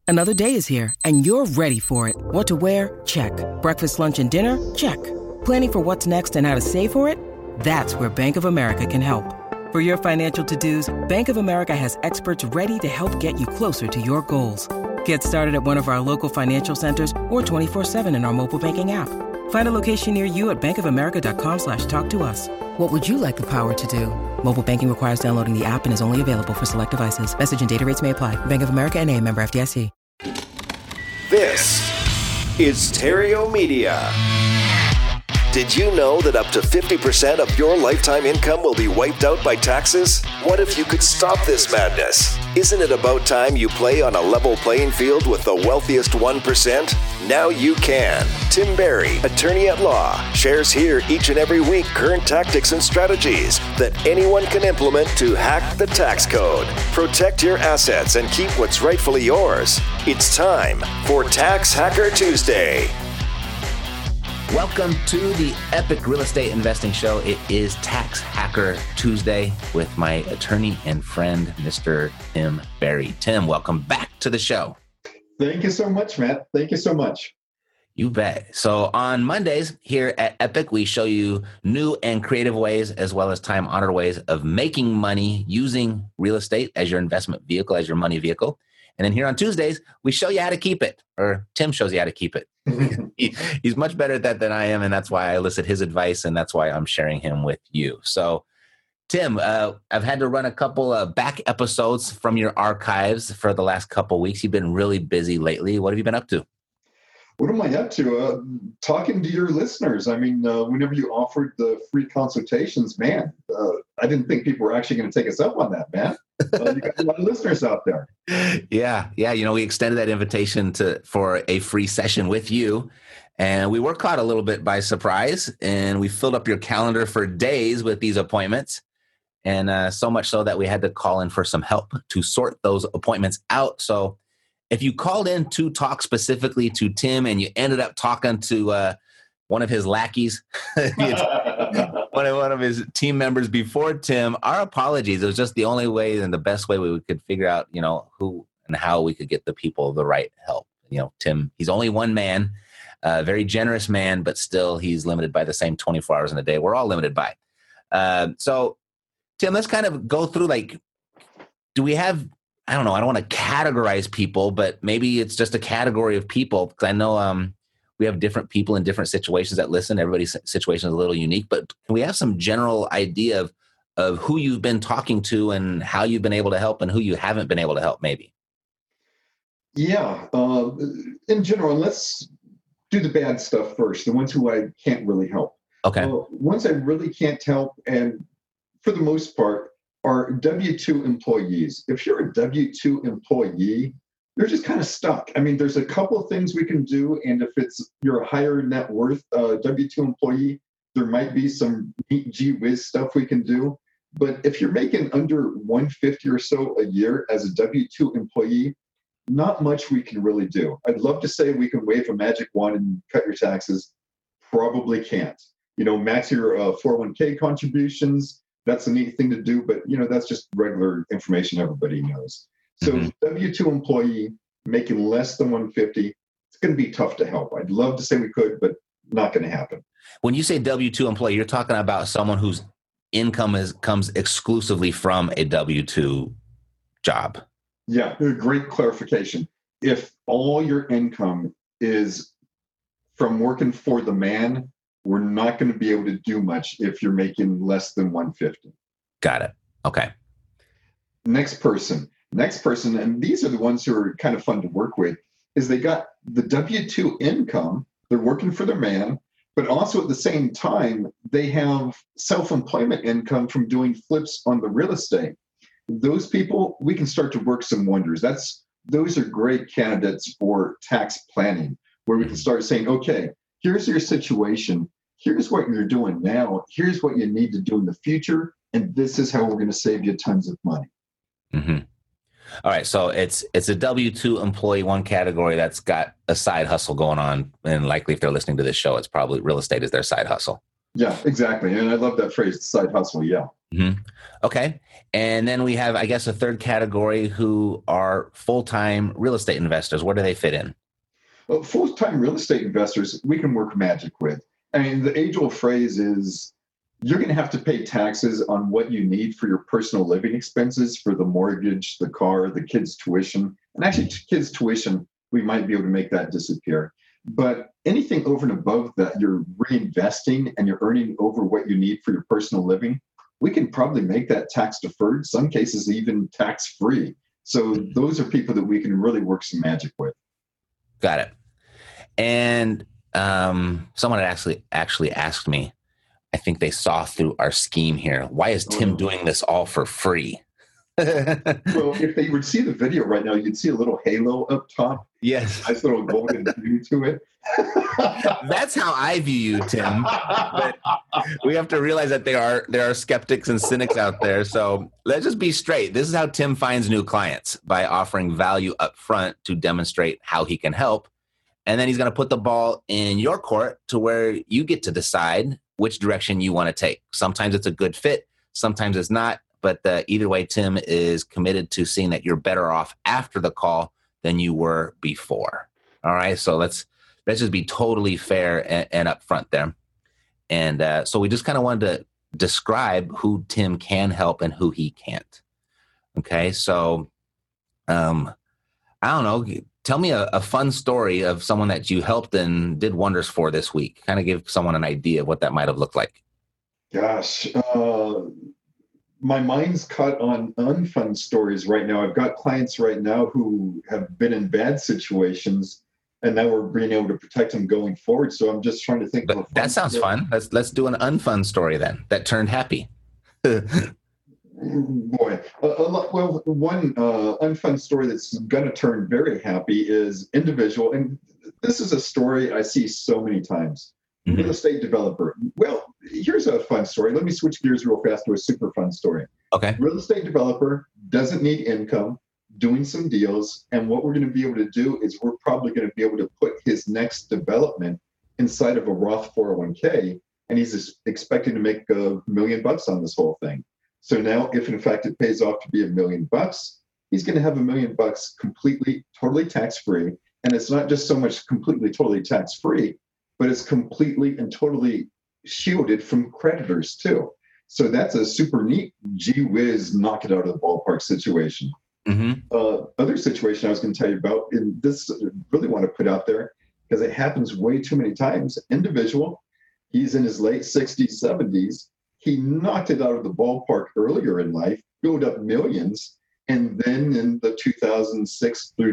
Another day is here, and you're ready for it. What to wear? Check. Breakfast, lunch, and dinner? Check. Planning for what's next and how to save for it? That's where Bank of America can help. For your financial to-dos, Bank of America has experts ready to help get you closer to your goals. Get started at one of our local financial centers or 24/7 in our mobile banking app. Find a location near you at bankofamerica.com/talktous. What would you like the power to do? Mobile banking requires downloading the app and is only available for select devices. Message and data rates may apply. Bank of America N.A., member FDIC. This is Stereo Media. Did you know that up to 50% of your lifetime income will be wiped out by taxes? What if you could stop this madness? Isn't it about time you play on a level playing field with the wealthiest 1%? Now you can. Tim Berry, attorney at law, shares here each and every week current tactics and strategies that anyone can implement to hack the tax code, protect your assets, and keep what's rightfully yours. It's time for Tax Hacker Tuesday. Welcome to the Epic Real Estate Investing Show. It is Tax Hacker Tuesday with my attorney and friend, Mr. Tim Berry. Tim, welcome back to the show. Thank you so much, Matt. Thank you so much. You bet. So on Mondays here at Epic, we show you new and creative ways as well as time-honored ways of making money using real estate as your investment vehicle, as your money vehicle. And then here on Tuesdays, we show you how to keep it, or Tim shows you how to keep it. He's much better at that than I am, and that's why I elicit his advice, and that's why I'm sharing him with you. So, Tim, I've had to run a couple of back episodes from your archives for the last couple of weeks. You've been really busy lately. What have you been up to? What am I up to? Talking to your listeners. I mean, whenever you offered the free consultations, man, I didn't think people were actually going to take us up on that, man. You got a lot of listeners out there. Yeah. You know, we extended that invitation for a free session with you, and we were caught a little bit by surprise, and we filled up your calendar for days with these appointments, and so much so that we had to call in for some help to sort those appointments out. So if you called in to talk specifically to Tim and you ended up talking to one of his lackeys, one of his team members before Tim, our apologies. It was just the only way and the best way we could figure out, you know, who and how we could get the people the right help. You know, Tim, he's only one man, a very generous man, but still he's limited by the same 24 hours in a day. We're all limited by. So, Tim, let's kind of go through, like, do we have, I don't know, I don't want to categorize people, but maybe it's just a category of people, because I know we have different people in different situations that listen. Everybody's situation is a little unique, but can we have some general idea of who you've been talking to and how you've been able to help and who you haven't been able to help, maybe? Yeah. In general, let's do the bad stuff first, the ones who I can't really help. Okay. Ones I really can't help, and for the most part, are W-2 employees. If you're a W-2 employee, you're just kind of stuck. I mean, there's a couple of things we can do, and if you're a higher net worth W-2 employee, there might be some neat gee whiz stuff we can do. But if you're making under $150 or so a year as a W-2 employee, not much we can really do. I'd love to say we can wave a magic wand and cut your taxes. Probably can't. You know, max your 401k contributions. That's a neat thing to do, but you know, that's just regular information everybody knows. So W-2 employee making less than 150, it's going to be tough to help. I'd love to say we could, but not going to happen. When you say W-2 employee, you're talking about someone whose income comes exclusively from a W-2 job. Yeah, great clarification. If all your income is from working for the man, we're not going to be able to do much if you're making less than 150. Got it. Okay. Next person, and these are the ones who are kind of fun to work with, is they got the W-2 income, they're working for their man, but also at the same time, they have self-employment income from doing flips on the real estate. Those people, we can start to work some wonders. Those are great candidates for tax planning, where we can start saying, okay, here's your situation. Here's what you're doing now. Here's what you need to do in the future. And this is how we're going to save you tons of money. Mm-hmm. All right. So it's a W-2 employee, one category that's got a side hustle going on. And likely if they're listening to this show, it's probably real estate is their side hustle. Yeah, exactly. And I love that phrase, side hustle. Yeah. Mhm. Okay. And then we have, I guess, a third category who are full-time real estate investors. Where do they fit in? Well, full-time real estate investors, we can work magic with. I mean, the age-old phrase is you're going to have to pay taxes on what you need for your personal living expenses, for the mortgage, the car, the kids' tuition. And actually, kids' tuition, we might be able to make that disappear. But anything over and above that, you're reinvesting and you're earning over what you need for your personal living, we can probably make that tax deferred, some cases even tax free. So those are people that we can really work some magic with. Got it. And someone had actually asked me, I think they saw through our scheme here. Why is Tim doing this all for free? Well, if they would see the video right now, you'd see a little halo up top. Yes. Nice little golden view to it. That's how I view you, Tim. But we have to realize that there are skeptics and cynics out there. So let's just be straight. This is how Tim finds new clients, by offering value up front to demonstrate how he can help. And then he's going to put the ball in your court to where you get to decide which direction you want to take. Sometimes it's a good fit. Sometimes it's not. But either way, Tim is committed to seeing that you're better off after the call than you were before. All right. So let's just be totally fair and upfront there. And so we just kind of wanted to describe who Tim can help and who he can't. Okay. So I don't know. Tell me a fun story of someone that you helped and did wonders for this week. Kind of give someone an idea of what that might have looked like. Gosh, my mind's caught on unfun stories right now. I've got clients right now who have been in bad situations, and now we're being able to protect them going forward. So I'm just trying to think of a fun that sounds story. fun. Let's do an unfun story then that turned happy. Boy, well, one unfun story that's going to turn very happy is individual. And this is a story I see so many times. Mm-hmm. Real estate developer. Well, here's a fun story. Let me switch gears real fast to a super fun story. Okay. Real estate developer doesn't need income, doing some deals. And what we're going to be able to do is we're probably going to be able to put his next development inside of a Roth 401k. And he's expecting to make $1 million on this whole thing. So now, if in fact it pays off to be $1 million, he's going to have $1 million completely, totally tax-free. And it's not just so much completely, totally tax-free, but it's completely and totally shielded from creditors too. So that's a super neat, gee whiz, knock it out of the ballpark situation. Mm-hmm. Other situation I was going to tell you about, and this I really want to put out there because it happens way too many times. Individual, he's in his late 60s, 70s. He knocked it out of the ballpark earlier in life, built up millions, and then in the 2006 through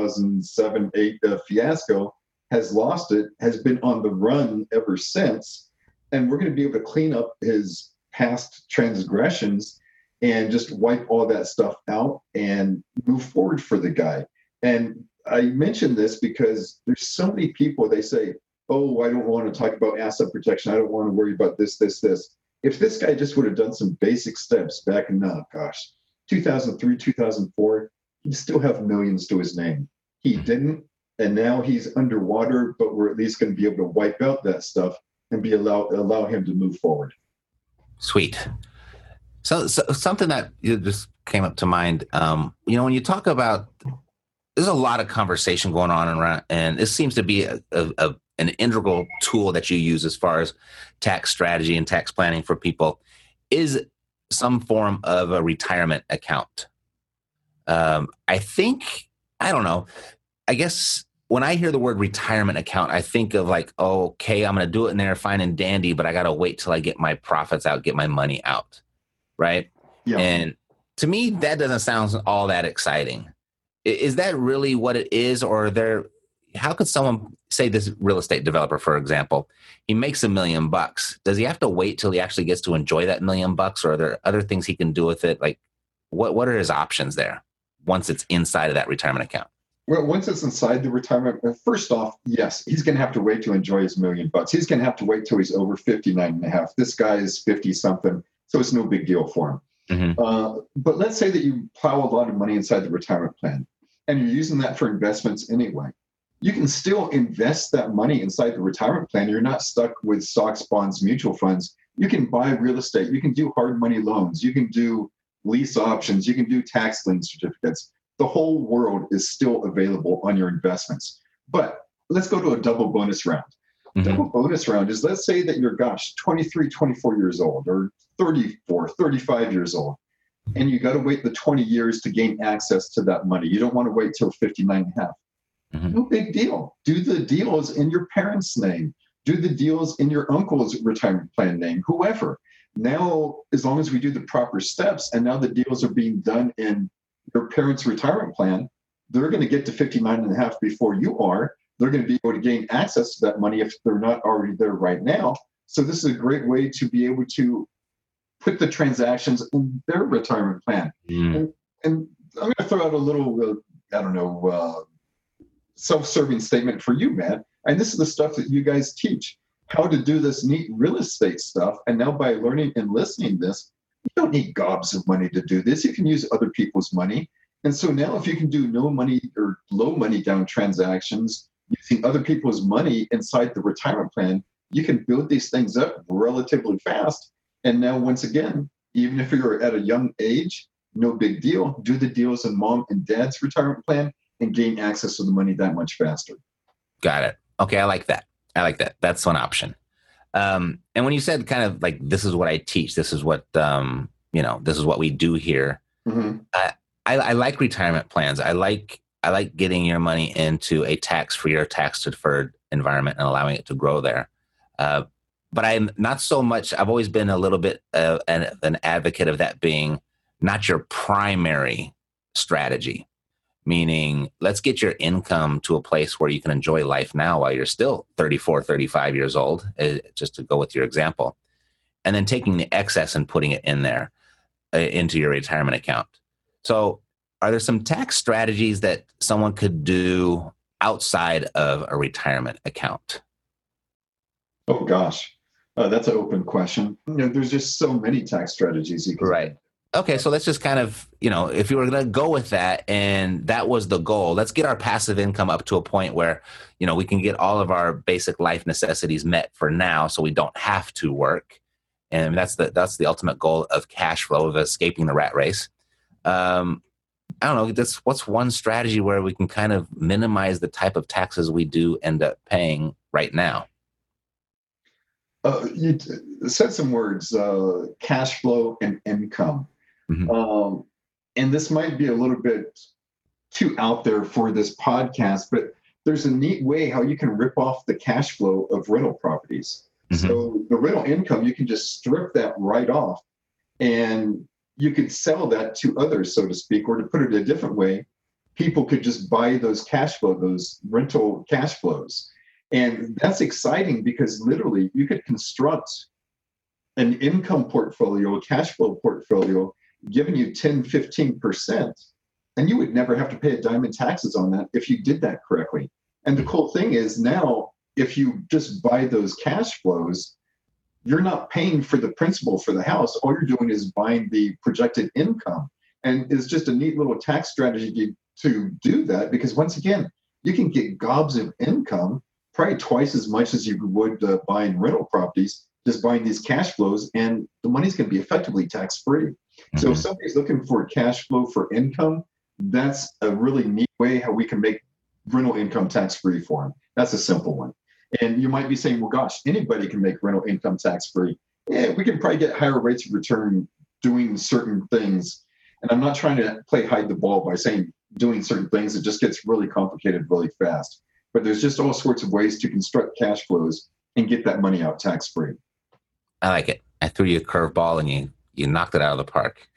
2007-8 fiasco, has lost it, has been on the run ever since. And we're going to be able to clean up his past transgressions and just wipe all that stuff out and move forward for the guy. And I mention this because there's so many people, they say, oh, I don't want to talk about asset protection. I don't want to worry about this. If this guy just would have done some basic steps back in, 2003, 2004, he'd still have millions to his name. He didn't, and now he's underwater, but we're at least going to be able to wipe out that stuff and allow him to move forward. Sweet. So something that just came up to mind, when you talk about, there's a lot of conversation going on around, and this seems to be an integral tool that you use as far as tax strategy and tax planning for people, is some form of a retirement account. I don't know. I guess when I hear the word retirement account, I think of like, oh, okay, I'm going to do it in there fine and dandy, but I got to wait till I get my profits out, get my money out. Right. Yeah. And to me, that doesn't sound all that exciting. Is that really what it is? Or how could someone say, this real estate developer, for example, he makes $1 million. Does he have to wait till he actually gets to enjoy that $1 million? Or are there other things he can do with it? Like what are his options there once it's inside of that retirement account? Well, once it's inside the retirement, first off, yes, he's going to have to wait to enjoy his $1 million. He's going to have to wait till he's over 59 and a half. This guy is 50 something. So it's no big deal for him. Mm-hmm. But let's say that you plow a lot of money inside the retirement plan and you're using that for investments anyway. You can still invest that money inside the retirement plan. You're not stuck with stocks, bonds, mutual funds. You can buy real estate. You can do hard money loans. You can do lease options. You can do tax lien certificates. The whole world is still available on your investments. But let's go to a double bonus round. Mm-hmm. Double bonus round is, let's say that you're, 23, 24 years old, or 34, 35 years old, and you got to wait the 20 years to gain access to that money. You don't want to wait till 59 and a half. Mm-hmm. No big deal. Do the deals in your parents' name. Do the deals in your uncle's retirement plan name, whoever. Now, as long as we do the proper steps, and now the deals are being done in your parents' retirement plan, they're going to get to 59 and a half before you are. They're going to be able to gain access to that money if they're not already there right now. So this is a great way to be able to put the transactions in their retirement plan. Mm. And I'm going to throw out a little, self-serving statement for you, Matt. And this is the stuff that you guys teach, how to do this neat real estate stuff. And now by learning and listening to this, you don't need gobs of money to do this. You can use other people's money. And so now if you can do no money or low money down transactions using other people's money inside the retirement plan, you can build these things up relatively fast. And now, once again, even if you're at a young age, no big deal. Do the deals in mom and dad's retirement plan and gain access to the money that much faster. Got it. Okay, I like that. That's one option. And when you said kind of like, this is what I teach, this is what, this is what we do here. Mm-hmm. I like retirement plans. I like getting your money into a tax-free or tax-deferred environment and allowing it to grow there. But I'm not so much, I've always been a little bit an advocate of that being not your primary strategy. Meaning, let's get your income to a place where you can enjoy life now while you're still 34, 35 years old, just to go with your example. And then taking the excess and putting it in there into your retirement account. So are there some tax strategies that someone could do outside of a retirement account? Oh, gosh. That's an open question. There's just so many tax strategies you can. Right. Okay, so let's just kind of, if you were going to go with that and that was the goal, let's get our passive income up to a point where, we can get all of our basic life necessities met for now so we don't have to work. And that's the ultimate goal of cash flow, of escaping the rat race. I don't know, what's one strategy where we can kind of minimize the type of taxes we do end up paying right now? You said some words, cash flow and income. Mm-hmm. And this might be a little bit too out there for this podcast, but there's a neat way how you can rip off the cash flow of rental properties. Mm-hmm. So the rental income, you can just strip that right off and you could sell that to others, so to speak, or to put it a different way, people could just buy those those rental cash flows. And that's exciting because literally you could construct an income portfolio, a cash flow portfolio, giving you 10, 15%, and you would never have to pay a dime in taxes on that if you did that correctly. And the cool thing is now, if you just buy those cash flows, you're not paying for the principal for the house. All you're doing is buying the projected income. And it's just a neat little tax strategy to do that because, once again, you can get gobs of income, probably twice as much as you would buying rental properties, just buying these cash flows, and the money's going to be effectively tax-free. Mm-hmm. So if somebody's looking for cash flow for income, that's a really neat way how we can make rental income tax-free for them. That's a simple one. And you might be saying, well, gosh, anybody can make rental income tax-free. Yeah, we can probably get higher rates of return doing certain things. And I'm not trying to play hide the ball by saying doing certain things. It just gets really complicated really fast. But there's just all sorts of ways to construct cash flows and get that money out tax-free. I like it. I threw you a curveball and you knocked it out of the park.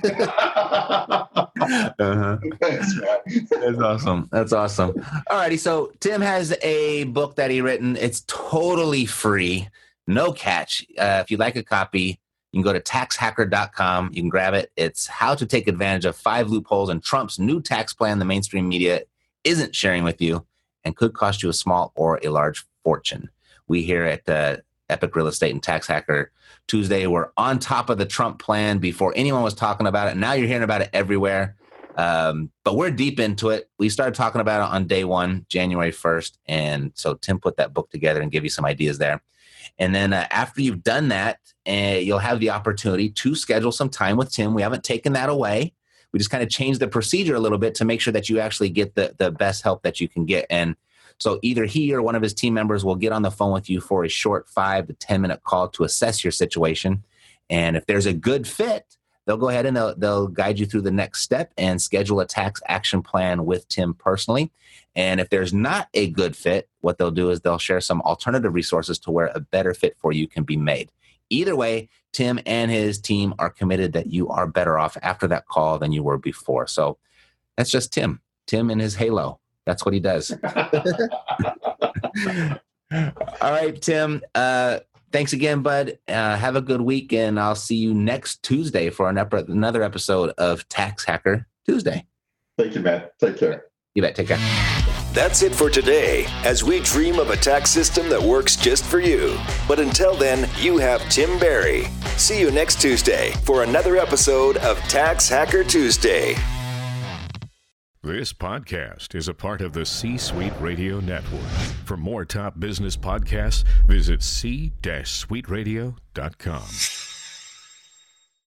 Uh-huh. Thanks, man. That's awesome. All righty. So Tim has a book that he written. It's totally free. No catch. If you'd like a copy, you can go to taxhacker.com. You can grab it. It's how to take advantage of 5 loopholes in Trump's new tax plan the mainstream media isn't sharing with you and could cost you a small or a large fortune. We here at Epic Real Estate and Tax Hacker Tuesday were on top of the Trump plan before anyone was talking about it. Now you're hearing about it everywhere. But we're deep into it. We started talking about it on day one, January 1st. And so Tim put that book together and gave you some ideas there. And then after you've done that, you'll have the opportunity to schedule some time with Tim. We haven't taken that away. We just kind of changed the procedure a little bit to make sure that you actually get the best help that you can get. And so either he or one of his team members will get on the phone with you for a short 5 to 10 minute call to assess your situation. And if there's a good fit, they'll go ahead and they'll guide you through the next step and schedule a tax action plan with Tim personally. And if there's not a good fit, what they'll do is they'll share some alternative resources to where a better fit for you can be made. Either way, Tim and his team are committed that you are better off after that call than you were before. So that's just Tim and his halo. That's what he does. All right, Tim. Thanks again, bud. Have a good week, and I'll see you next Tuesday for another episode of Tax Hacker Tuesday. Thank you, Matt. Take care. You bet. Take care. That's it for today, as we dream of a tax system that works just for you. But until then, you have Tim Barry. See you next Tuesday for another episode of Tax Hacker Tuesday. This podcast is a part of the C-Suite Radio Network. For more top business podcasts, visit c-suiteradio.com.